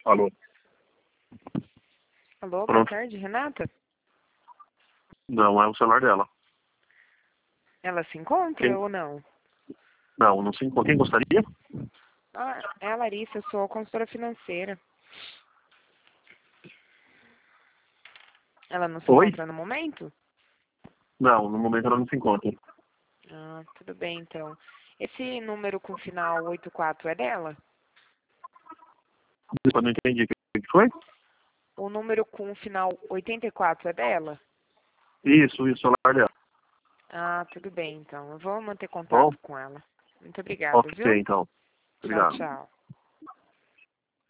Alô? Alô, boa Pronto. tarde, Renata? Não, é o celular dela. Ela se encontra Quem? ou não? Não, não se encontra. Quem gostaria? Ah, é a Larissa, eu sou consultora financeira. Ela não se Oi? encontra no momento? Não, no momento ela não se encontra. Ah, tudo bem, então. Esse número com final 84 é dela? Eu não entendi o que foi? O número com final 84 é dela? Isso, o celular dela. Ah, tudo bem, então. Eu vou manter Bom, contato com ela. Muito obrigada, ok, viu? então. Tchau, Obrigado. tchau.